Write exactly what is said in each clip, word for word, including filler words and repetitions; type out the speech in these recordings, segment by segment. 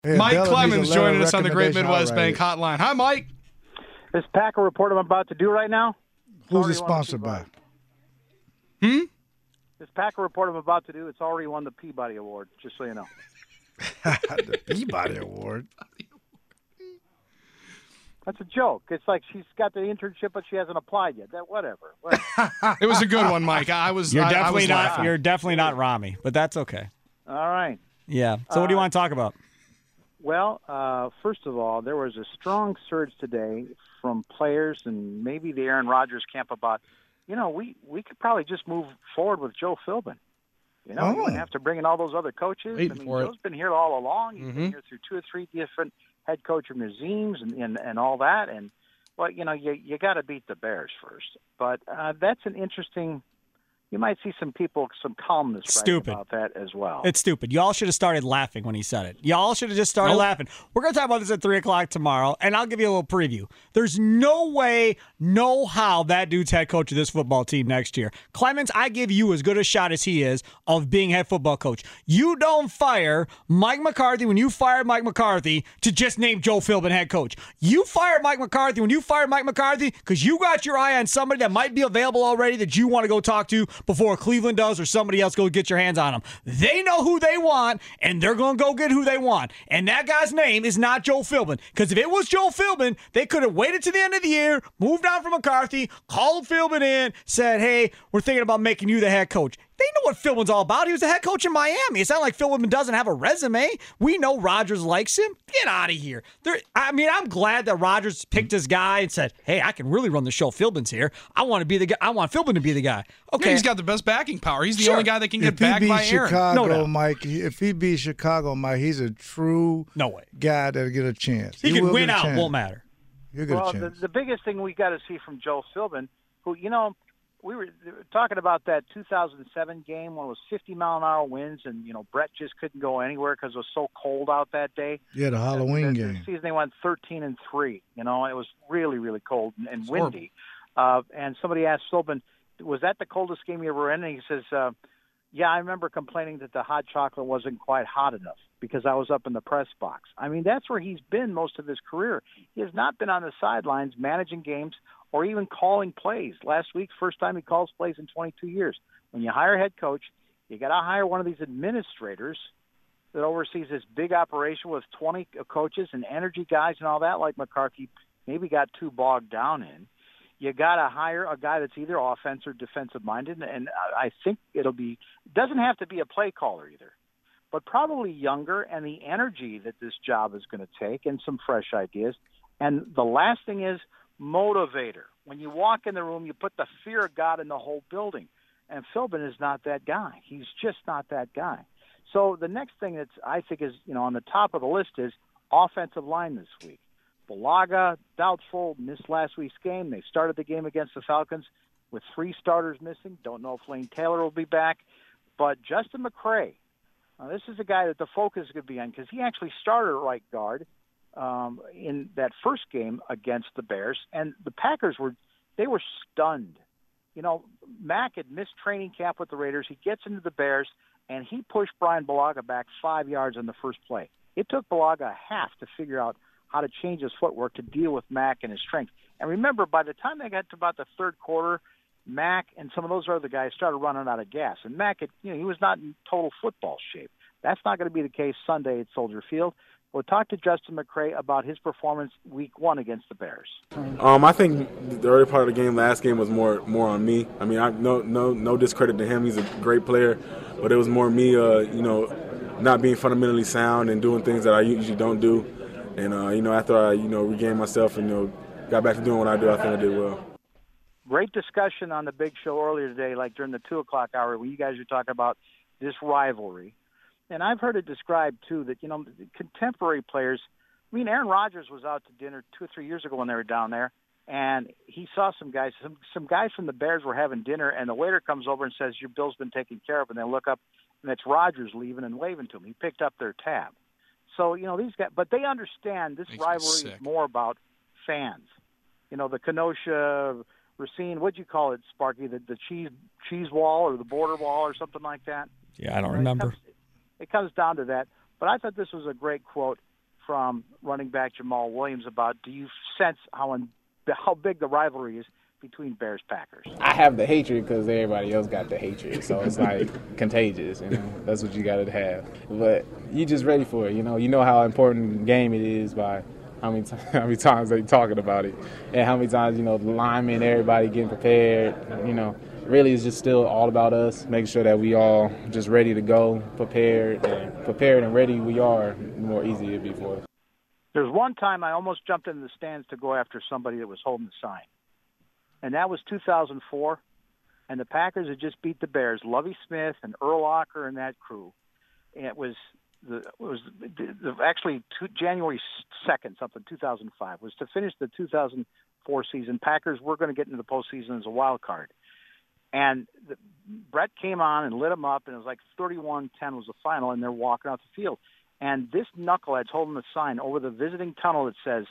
Yeah, Mike Della Clemens needs a letter joining us on the Great recommendation. Midwest I'll Bank write Hotline. Hi, Mike. This Packer report I'm about to do right now. it. Who's already it won the sponsored by? Peabody. Hmm? This Packer report I'm about to do, it's already won the Peabody Award, just so you know. The Peabody Award. That's a joke. It's like she's got the internship, but she hasn't applied yet. That whatever. whatever. It was a good one, Mike. I was. You're I, I definitely was not. laughing. You're definitely not Rami, but that's okay. All right. Yeah. So what do you Uh, want to talk about? Well, uh, first of all, there was a strong surge today from players and maybe the Aaron Rodgers camp about, you know, we, we could probably just move forward with Joe Philbin. You know, Oh. you wouldn't have to bring in all those other coaches. Waiting I mean, for it. Joe's been here all along. He's Mhm. been here through two or three different head coaching regimes and, and, and all that. And, well, you know, you, you got to beat the Bears first. But uh, that's an interesting – you might see some people, some columnists writing Stupid. about that as well. It's stupid. Y'all should have started laughing when he said it. Y'all should have just started Nope. laughing. We're going to talk about this at three o'clock tomorrow, and I'll give you a little preview. There's no way, no how that dude's head coach of this football team next year. Clemens, I give you as good a shot as he is of being head football coach. You don't fire Mike McCarthy when you fired Mike McCarthy to just name Joe Philbin head coach. You fired Mike McCarthy when you fired Mike McCarthy because you got your eye on somebody that might be available already that you want to go talk to before Cleveland does or somebody else go get your hands on them. They know who they want, and they're going to go get who they want. And that guy's name is not Joe Philbin. Because if it was Joe Philbin, they could have waited to the end of the year, moved on from McCarthy, called Philbin in, said, hey, we're thinking about making you the head coach. They know what Philbin's all about. He was the head coach in Miami. It's not like Philbin doesn't have a resume. We know Rodgers likes him. Get out of here. There, I mean, I'm glad that Rodgers picked his guy and said, hey, I can really run the show. Philbin's here. I want to be the guy. I want Philbin to be the guy. Okay. Yeah, he's got the best backing power. He's the Sure. only guy that can get If he backed by beats Aaron. Chicago, No doubt. Mike, if he beats Chicago, Mike, he's a true No way. guy that'll get a chance. He, can will win get a out. chance. Won't matter. He'll get Well, a the, chance. the biggest thing we got to see from Joe Philbin, who, you know, we were talking about that two thousand seven game when it was fifty mile an hour winds, and you know Brett just couldn't go anywhere because it was so cold out that day. Yeah, the Halloween the, game. The season they went thirteen and three. You know, it was really really cold and, and It's windy. Uh, and somebody asked Philbin, "Was that the coldest game you ever in?" And he says, uh, "Yeah, I remember complaining that the hot chocolate wasn't quite hot enough because I was up in the press box." I mean, that's where he's been most of his career. He has not been on the sidelines managing games or even calling plays. Last week, first time he calls plays in twenty-two years. When you hire a head coach, you got to hire one of these administrators that oversees this big operation with twenty coaches and energy guys and all that, like McCarthy maybe got too bogged down in. You got to hire a guy that's either offense or defensive minded, and I think it'll be – doesn't have to be a play caller either, but probably younger and the energy that this job is going to take and some fresh ideas. And the last thing is – motivator. When you walk in the room, you put the fear of God in the whole building. And Philbin is not that guy. He's just not that guy. So the next thing that's I think is, you know, on the top of the list is offensive line this week. Bulaga, doubtful, missed last week's game. They started the game against the Falcons with three starters missing. Don't know if Lane Taylor will be back. But Justin McCray, uh, this is a guy that the focus could be on because he actually started at right guard Um, in that first game against the Bears, and the Packers were they were stunned. You know, Mack had missed training camp with the Raiders. He gets into the Bears, and he pushed Brian Bulaga back five yards on the first play. It took Bulaga a half to figure out how to change his footwork to deal with Mack and his strength. And remember, by the time they got to about the third quarter, Mack and some of those other guys started running out of gas. And Mack, had, you know, he was not in total football shape. That's not going to be the case Sunday at Soldier Field. We'll talk to Justin McCray about his performance week one against the Bears. Um, I think the early part of the game, last game, was more more on me. I mean, I no no no discredit to him. He's a great player, but it was more me, uh, you know, not being fundamentally sound and doing things that I usually don't do. And uh, you know, after I you know regained myself and you know got back to doing what I do, I think I did well. Great discussion on the big show earlier today, like during the two o'clock hour, when you guys were talking about this rivalry. And I've heard it described, too, that, you know, contemporary players, I mean, Aaron Rodgers was out to dinner two or three years ago when they were down there, and he saw some guys, some, some guys from the Bears were having dinner, and the waiter comes over and says, your bill's been taken care of, and they look up, and it's Rodgers leaving and waving to him. He picked up their tab. So, you know, these guys, but they understand this Makes me rivalry sick. is more about fans. You know, the Kenosha, Racine, what'd you call it, Sparky, the, the cheese cheese wall or the border wall or something like that? Yeah, I don't It remember. comes, it comes down to that. But I thought this was a great quote. from running back Jamal Williams about, do you sense how in, how big the rivalry is between Bears-Packers? I have the hatred because everybody else got the hatred, so it's like contagious, you know. That's what you got to have. But you just ready for it, you know. You know how important game it is by how many, t- how many times they talking about it and how many times, you know, the linemen, everybody getting prepared, you know. Really, it's just still all about us, making sure that we all just ready to go, prepared, and prepared and ready we are, the more easy it'd be for us. There's one time I almost jumped into the stands to go after somebody that was holding the sign, and that was two thousand four, and the Packers had just beat the Bears, Lovie Smith and Earl Ocker and that crew. And it was the it was the, the, actually two, January second, something, two thousand five, was to finish the two thousand four season. Packers were going to get into the postseason as a wild card. And the, Brett came on and lit them up, and it was like thirty-one ten was the final, and they're walking out the field. And this knucklehead's holding the sign over the visiting tunnel that says,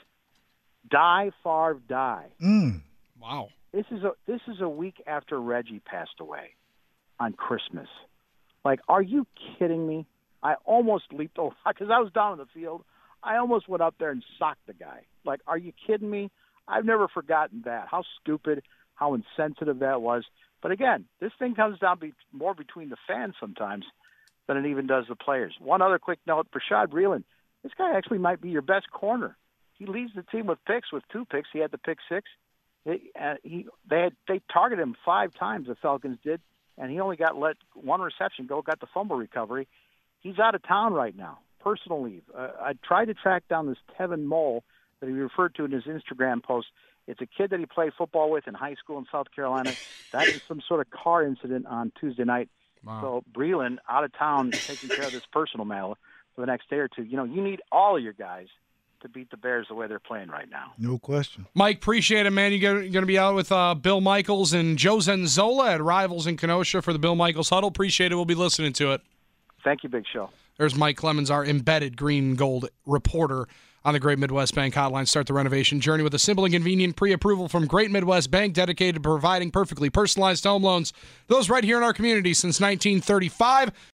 "Die, Favre, die." Mm. Wow. This is a this is a week after Reggie passed away on Christmas. Like, are you kidding me? I almost leaped over because I was down in the field. I almost went up there and socked the guy. Like, are you kidding me? I've never forgotten that. How stupid, how insensitive that was. But again, this thing comes down be more between the fans sometimes than it even does the players. One other quick note, Bashaud Breeland, this guy actually might be your best corner. He leads the team with picks, with two picks. He had the pick six. It, uh, he, they had they targeted him five times, the Falcons did, and he only got let one reception go, got the fumble recovery. He's out of town right now, personal leave. Uh, I tried to track down this Tevin Mole that he referred to in his Instagram post. It's a kid that he played football with in high school in South Carolina. That is some sort of car incident on Tuesday night. Wow. So Breeland out of town taking care of this personal matter for the next day or two. You know, you need all of your guys to beat the Bears the way they're playing right now. No question. Mike, appreciate it, man. You're going to be out with uh, Bill Michaels and Joe Zenzola at Rivals in Kenosha for the Bill Michaels Huddle. Appreciate it. We'll be listening to it. Thank you, Big Show. There's Mike Clemens, our embedded green and gold reporter on the Great Midwest Bank Hotline. Start the renovation journey with a simple and convenient pre-approval from Great Midwest Bank, dedicated to providing perfectly personalized home loans. Those right here in our community since nineteen thirty-five.